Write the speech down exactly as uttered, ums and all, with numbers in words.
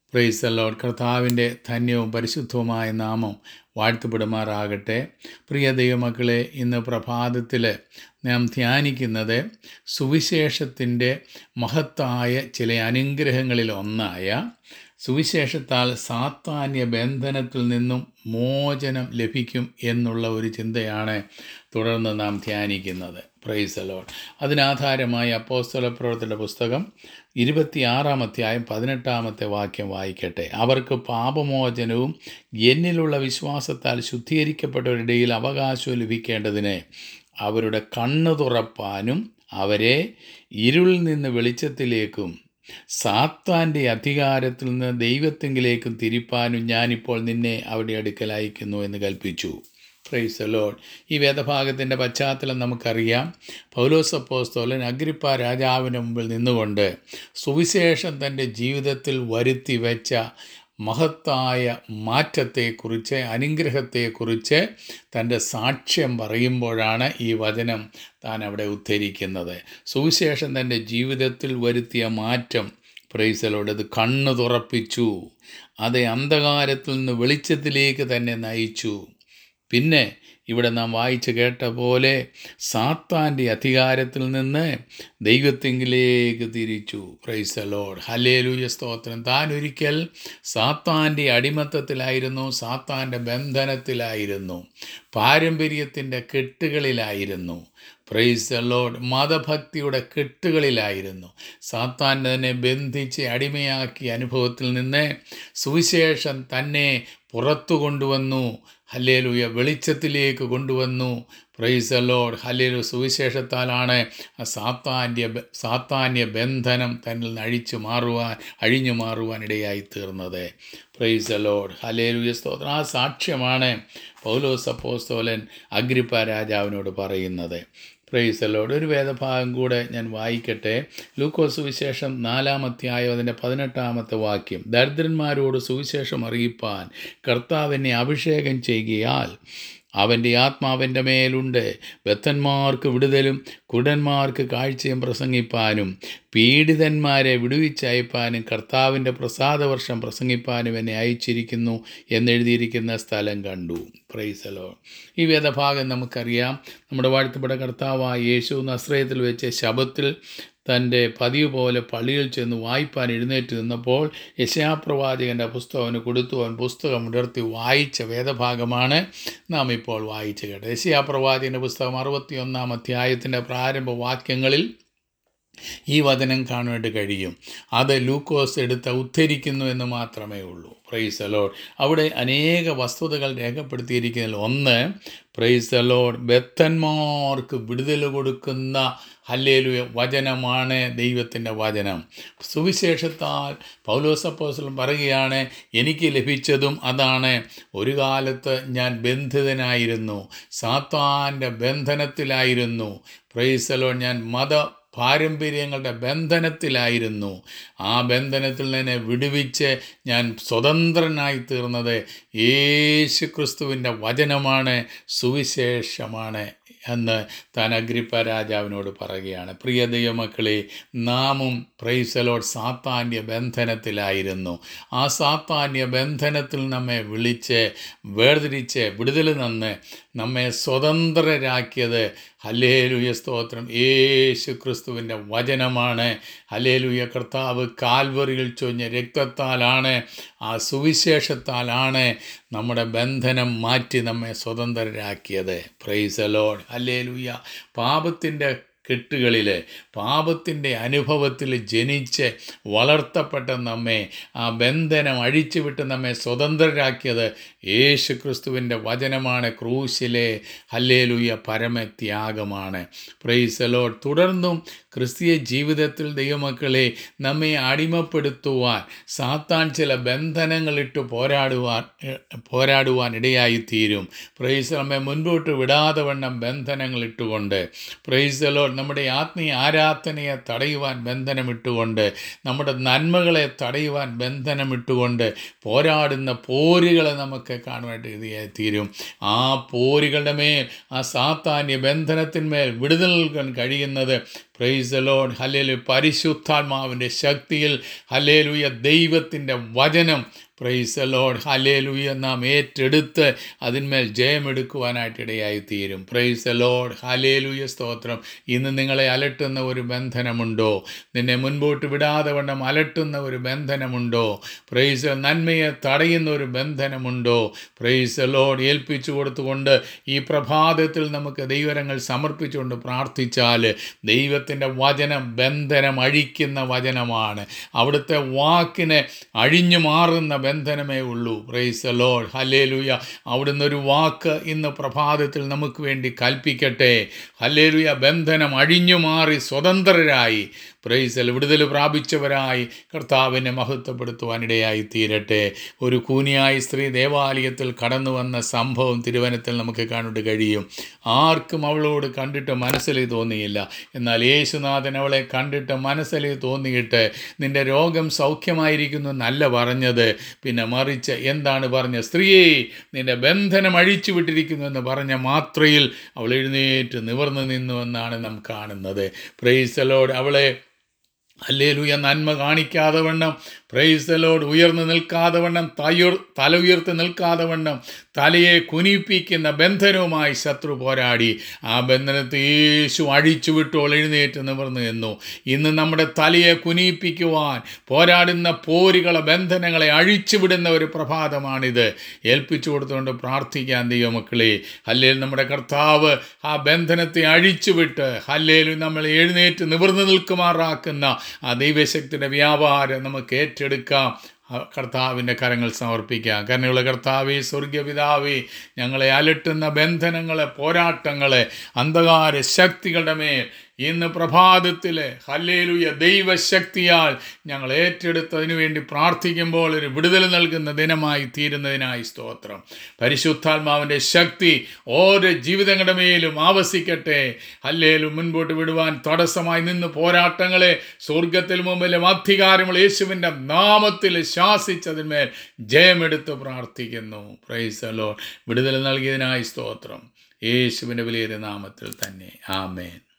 Price the Lord. കർത്താവിൻ്റെ ധന്യവും പരിശുദ്ധവുമായ നാമം വാഴ്ത്തപ്പെടുമാറാകട്ടെ. പ്രിയ ദൈവമക്കളെ, ഇന്ന് പ്രഭാതത്തിൽ നാം ധ്യാനിക്കുന്നത് സുവിശേഷത്തിൻ്റെ മഹത്തായ ചില അനുഗ്രഹങ്ങളിൽ ഒന്നായ സുവിശേഷത്താൽ സാത്താന്യ ബന്ധനത്തിൽ നിന്നും മോചനം ലഭിക്കും എന്നുള്ള ഒരു ചിന്തയാണ് തുടർന്ന് നാം ധ്യാനിക്കുന്നത്. Praise the Lord. അതിനാധാരമായി അപ്പോസ്തലപ്രവൃത്തിയുടെ പുസ്തകം ഇരുപത്തിയാറാം അധ്യായം പതിനെട്ടാമത്തെ വാക്യം വായിക്കട്ടെ. അവർക്ക് പാപമോചനവും എന്നിലുള്ള വിശ്വാസത്താൽ ശുദ്ധീകരിക്കപ്പെട്ടവരുടെയിൽ അവകാശവും ലഭിക്കേണ്ടതിന് അവരുടെ കണ്ണ് തുറപ്പാനും അവരെ ഇരുളിൽ നിന്ന് വെളിച്ചത്തിലേക്കും സാത്താൻ്റെ അധികാരത്തിൽ നിന്ന് ദൈവത്തെങ്കിലേക്കും തിരിപ്പാനും ഞാനിപ്പോൾ നിന്നെ അവരുടെ അടുക്കൽ അയക്കുന്നു എന്ന് കൽപ്പിച്ചു. Praise the Lord. ഈ വേദഭാഗത്തിൻ്റെ പശ്ചാത്തലം നമുക്കറിയാം. പൗലോസ് അപ്പോസ്തലൻ അഗ്രിപ്പ രാജാവിന് മുമ്പിൽ നിന്നുകൊണ്ട് സുവിശേഷം തൻ്റെ ജീവിതത്തിൽ വരുത്തി വെച്ച മഹത്തായ മാറ്റത്തെക്കുറിച്ച്, അനുഗ്രഹത്തെക്കുറിച്ച് തൻ്റെ സാക്ഷ്യം പറയുമ്പോഴാണ് ഈ വചനം താൻ അവിടെ ഉദ്ധരിക്കുന്നത്. സുവിശേഷം തൻ്റെ ജീവിതത്തിൽ വരുത്തിയ മാറ്റം, പ്രൈസ് ദി ലോർഡ്, അത് കണ്ണ് തുറപ്പിച്ചു, അത് അന്ധകാരത്തിൽ നിന്ന് വെളിച്ചത്തിലേക്ക് തന്നെ നയിച്ചു. പിന്നെ ഇവിടെ നാം വായിച്ച് കേട്ട പോലെ സാത്താൻ്റെ അധികാരത്തിൽ നിന്ന് ദൈവത്തെങ്കിലേക്ക് തിരിച്ചു. Price the Lord. ഹല്ലേലൂയ, സ്തോത്രം. താൻ ഒരിക്കൽ സാത്താൻ്റെ അടിമത്തത്തിലായിരുന്നു, സാത്താൻ്റെ ബന്ധനത്തിലായിരുന്നു, പാരമ്പര്യത്തിൻ്റെ കെട്ടുകളിലായിരുന്നു. Praise the Lord. മതഭക്തിയുടെ കെട്ടുകളിലായിരുന്നു. സാത്താൻ തന്നെ ബന്ധിച്ച് അടിമയാക്കിയ അനുഭവത്തിൽ നിന്ന് സുവിശേഷം തന്നെ പുറത്തു കൊണ്ടുവന്നു. ഹല്ലേലൂയ, വെളിച്ചത്തിലേക്ക് കൊണ്ടുവന്നു. Praise the Lord. ഹല്ലേലൂയ. സുവിശേഷത്താലാണ് സാത്താന്യ സാത്താന്യ ബന്ധനം തന്നിൽ നിന്ന് അഴിച്ചു മാറുവാൻ അഴിഞ്ഞു മാറുവാൻ ഇടയായി തീർന്നത്. Price the Lord. ഹല്ലേലൂയ, സ്തോത്രം. ആ സാക്ഷ്യമാണ് പൗലോസ് അപ്പോസ്തലൻ അഗ്രിപ്പ രാജാവിനോട് പറയുന്നത്. Praise the Lord. ഒരു വേദഭാഗം കൂടെ ഞാൻ വായിക്കട്ടെ. ലൂക്കോസ് സുവിശേഷം നാലാം അധ്യായം അതിൻ്റെ പതിനെട്ടാമത്തെ വാക്യം. ദരിദ്രന്മാരോട് സുവിശേഷം അറിയിപ്പാൻ കർത്താവ് എന്നെ അഭിഷേകം ചെയ്യുകയാൽ അവൻ്റെ ആത്മാവിൻ്റെ മേലുണ്ട്. ബദ്ധന്മാർക്ക് വിടുതലും കുരുടന്മാർക്ക് കാഴ്ചയും പ്രസംഗിപ്പാനും പീഡിതന്മാരെ വിടുവിച്ചയപ്പാനും കർത്താവിൻ്റെ പ്രസാദവർഷം പ്രസംഗിപ്പാനും എന്നെ അയച്ചിരിക്കുന്നു എന്നെഴുതിയിരിക്കുന്ന സ്ഥലം കണ്ടു. Praise the Lord. ഈ വേദഭാഗം നമുക്കറിയാം. നമ്മുടെ വാഴ്ത്തപ്പെട്ട കർത്താവായ യേശു നസ്രയത്തിൽ വെച്ച് ശബത്തിൽ തൻ്റെ പതിവ് പോലെ പള്ളിയിൽ ചെന്ന് വായിപ്പാൻ എഴുന്നേറ്റ് നിന്നപ്പോൾ യെശയ്യാപ്രവാചകൻ്റെ പുസ്തകം കൊടുത്തു. അവൻ പുസ്തകം ഉയർത്തി വായിച്ച വേദഭാഗമാണ് നാം ഇപ്പോൾ വായിച്ചു കേട്ടത്. യെശയ്യാപ്രവാചകൻ്റെ പുസ്തകം അറുപത്തി ഒന്നാം അധ്യായത്തിൻ്റെ പ്രാരംഭ വാക്യങ്ങളിൽ ഈ വചനം കാണുവാനായിട്ട് കഴിയും. അത് ലൂക്കോസ് എടുത്ത് ഉദ്ധരിക്കുന്നു എന്ന് മാത്രമേ ഉള്ളൂ. Praise the Lord. അവിടെ അനേക വസ്തുതകൾ രേഖപ്പെടുത്തിയിരിക്കുന്നതിൽ ഒന്ന്, പ്രൈസ് ദി ലോർഡ്, ബദ്ധന്മാർക്ക് വിടുതൽ കൊടുക്കുന്ന ഹല്ലേലൂയ വചനമാണ് ദൈവത്തിൻ്റെ വചനം. സുവിശേഷത്താൽ പൗലോസ് അപ്പോസ്തലൻ പറയുകയാണ്, എനിക്ക് ലഭിച്ചതും അതാണ്. ഒരു കാലത്ത് ഞാൻ ബന്ധിതനായിരുന്നു, സാത്താൻ്റെ ബന്ധനത്തിലായിരുന്നു. Price the Lord. ഞാൻ മത പാരമ്പര്യങ്ങളുടെ ബന്ധനത്തിലായിരുന്നു. ആ ബന്ധനത്തിൽ നിന്ന് വിടുവിച്ച് ഞാൻ സ്വതന്ത്രനായി തീർന്നത് യേശു ക്രിസ്തുവിൻ്റെ വചനമാണ്, സുവിശേഷമാണ് എന്ന് താൻ അഗ്രിപ്പ രാജാവിനോട് പറയുകയാണ്. പ്രിയ ദൈവമക്കളെ, നാമും പ്രൈസ് ദി ലോർഡ് സാത്താന്യ ബന്ധനത്തിലായിരുന്നു. ആ സാത്താന്യ ബന്ധനത്തിൽ നമ്മെ വിളിച്ച് വേർതിരിച്ച് വിടുതൽ തന്ന് നമ്മെ സ്വതന്ത്രരാക്കിയത് ഹല്ലേലൂയ, സ്തോത്രം, യേശു ക്രിസ്തുവിൻ്റെ വചനമാണ്. ഹല്ലേലൂയ. കർത്താവ് കാൽവറിയിൽ ചൊരിഞ്ഞ രക്തത്താലാണ്, ആ സുവിശേഷത്താലാണ് നമ്മുടെ ബന്ധനം മാറ്റി നമ്മെ സ്വതന്ത്രരാക്കിയത്. Praise the Lord. ഹല്ലേലൂയ. പാപത്തിൻ്റെ കെട്ടുകളിൽ, പാപത്തിൻ്റെ അനുഭവത്തിൽ ജനിച്ച് വളർത്തപ്പെട്ട നമ്മെ ആ ബന്ധനം അഴിച്ചുവിട്ട് നമ്മെ സ്വതന്ത്രരാക്കിയത് യേശു ക്രിസ്തുവിൻ്റെ വചനമാണ്, ക്രൂശിലെ ഹല്ലേലൂയ പരമത്യാഗമാണ്. Praise the Lord. തുടർന്നും ക്രിസ്തീയ ജീവിതത്തിൽ ദൈവമക്കളെ നമ്മെ അടിമപ്പെടുത്തുവാൻ സാത്താൻ ചില ബന്ധനങ്ങളിട്ട് പോരാടുവാൻ പോരാടുവാൻ ഇടയായിത്തീരും. പ്രൈസ് നമ്മെ മുൻപോട്ട് വിടാതെ വണ്ണം ബന്ധനങ്ങളിട്ടുകൊണ്ട്, പ്രൈസ് ദി ലോർഡ്, നമ്മുടെ ആത്മീയ ആരാധനയെ തടയുവാൻ ബന്ധനമിട്ടുകൊണ്ട്, നമ്മുടെ നന്മകളെ തടയുവാൻ ബന്ധനമിട്ടുകൊണ്ട് പോരാടുന്ന പോരുകളെ നമുക്ക് കാണുവാനായിട്ട് ഇടയായിത്തീരും. ആ പോരുകളുടെ മേൽ, ആ സാത്താന്യ ബന്ധനത്തിന്മേൽ വിടുതൽ നൽകാൻ കഴിയുന്നത് പ്രൈസ് ദി ലോർഡ്. ഹല്ലേലൂയ. പരിശുദ്ധാത്മാവിൻ്റെ ശക്തിയിൽ ഹല്ലേലൂയ ദൈവത്തിൻ്റെ വചനം പ്രൈസ് ദി ലോർഡ് ഹല്ലേലൂയ നാം ഏറ്റെടുത്ത് അതിന്മേൽ ജയമെടുക്കുവാനായിട്ട് ഇടയായി തീരും. പ്രൈസ് ദി ലോർഡ് ഹല്ലേലൂയ. സ്തോത്രം. ഇന്ന് നിങ്ങളെ അലട്ടുന്ന ഒരു ബന്ധനമുണ്ടോ? നിന്നെ മുൻപോട്ട് വിടാതെ വണ്ണം അലട്ടുന്ന ഒരു ബന്ധനമുണ്ടോ? പ്രൈസ് ദി നന്മയെ തടയുന്ന ഒരു ബന്ധനമുണ്ടോ? Price the Lord. ഏൽപ്പിച്ചു കൊടുത്തുകൊണ്ട് ഈ പ്രഭാതത്തിൽ നമുക്ക് ദൈവരങ്ങൾ സമർപ്പിച്ചുകൊണ്ട് പ്രാർത്ഥിച്ചാൽ ദൈവത്തിൻ്റെ വചനം ബന്ധനം അഴിക്കുന്ന വചനമാണ്. അവിടുത്തെ വാക്കിനെ അഴിഞ്ഞു മാറുന്ന ബന്ധനമേ ഉള്ളൂ. പ്രൈസ് ദി ലോർഡ് ഹല്ലേലൂയ. അവിടുന്ന് ഒരു വാക്ക് ഇന്ന് പ്രഭാതത്തിൽ നമുക്ക് വേണ്ടി കൽപ്പിക്കട്ടെ. ഹല്ലേലൂയ. ബന്ധനം അഴിഞ്ഞു മാറി സ്വതന്ത്രരായി പ്രൈസ് വിടുതൽ പ്രാപിച്ചവരായി കർത്താവിനെ മഹത്വപ്പെടുത്തുവാനിടയായി തീരട്ടെ. ഒരു കൂനിയായ സ്ത്രീ ദേവാലയത്തിൽ കടന്നു വന്ന സംഭവം തിരുവനന്തപുരത്തിൽ നമുക്ക് കാണാൻ കഴിയും. ആർക്കും അവളോട് കണ്ടിട്ട് മനസ്സിൽ തോന്നിയില്ല. എന്നാൽ യേശുനാഥൻ അവളെ കണ്ടിട്ട് മനസ്സിൽ തോന്നിയിട്ട് നിൻ്റെ രോഗം സൗഖ്യമായിരിക്കുന്നു എന്നല്ല പറഞ്ഞത്. പിന്നെ മറിച്ച് എന്താണ് പറഞ്ഞത്? സ്ത്രീയെ, നിൻ്റെ ബന്ധനം അഴിച്ചു വിട്ടിരിക്കുന്നു എന്ന് പറഞ്ഞ മാത്രയിൽ അവൾ എഴുന്നേറ്റ് നിവർന്നു നിന്നു എന്നാണ് നാം കാണുന്നത്. Praise the Lord. അവളെ ഹല്ലേലൂയ നന്മ കാണിക്കാതെ വണ്ണം പ്രൈസ് ദി ലോർഡ് ഉയർന്നു നിൽക്കാതെ വണ്ണം തയുർ തല ഉയർത്തി നിൽക്കാതെ വണ്ണം തലയെ കുനിപ്പിക്കുന്ന ബന്ധനവുമായി ശത്രു പോരാടി. ആ ബന്ധനത്തെ യേശു അഴിച്ചു വിട്ടോൾ എഴുന്നേറ്റ് നിവർന്നു എന്നു. ഇന്ന് നമ്മുടെ തലയെ കുനിപ്പിക്കുവാൻ പോരാടുന്ന പോരുകളെ ബന്ധനങ്ങളെ അഴിച്ചുവിടുന്ന ഒരു പ്രഭാതമാണിത്. ഏൽപ്പിച്ചു കൊടുത്തുകൊണ്ട് പ്രാർത്ഥിക്കാൻ ദൈവമക്കളെ. ഹല്ലേൽ നമ്മുടെ കർത്താവ് ആ ബന്ധനത്തെ അഴിച്ചുവിട്ട് ഹല്ലേലു നമ്മൾ എഴുന്നേറ്റ് നിവർന്നു നിൽക്കുമാറാക്കുന്ന ആ ദൈവശക്തിയുടെ വ്യാപാരം നമുക്ക് ഏറ്റെടുക്കാം. കർത്താവിൻ്റെ കരങ്ങൾ സമർപ്പിക്കാം. കരുണയുള്ള കർത്താവേ, സ്വർഗീയ പിതാവേ, ഞങ്ങളെ അലട്ടുന്ന ബന്ധനങ്ങളെ, പോരാട്ടങ്ങളെ, അന്ധകാര ശക്തികളുടെ മേൽ ഇന്ന് പ്രഭാതത്തിൽ ഹല്ലേലൂയ ദൈവശക്തിയാൽ ഞങ്ങൾ ഏറ്റെടുത്തതിനു വേണ്ടി പ്രാർത്ഥിക്കുമ്പോൾ ഒരു വിടുതൽ നൽകുന്ന ദിനമായി തീരുന്നതിനായി സ്തോത്രം. പരിശുദ്ധാത്മാവിൻ്റെ ശക്തി ഓരോ ജീവിതങ്ങളുടെ മേലും ആവസിക്കട്ടെ. ഹല്ലേലൂയ. മുൻപോട്ട് വിടുവാൻ തടസ്സമായി നിന്ന് പോരാട്ടങ്ങളെ സ്വർഗത്തിൽ മുമ്പിലും അധികാരമുള്ള യേശുവിൻ്റെ നാമത്തിൽ ശാസിച്ചതിന്മേൽ ജയമെടുത്ത് പ്രാർത്ഥിക്കുന്നു. Praise the Lord. വിടുതൽ നൽകിയതിനായി സ്തോത്രം. യേശുവിൻ്റെ വലിയ നാമത്തിൽ തന്നെ. ആമേൻ.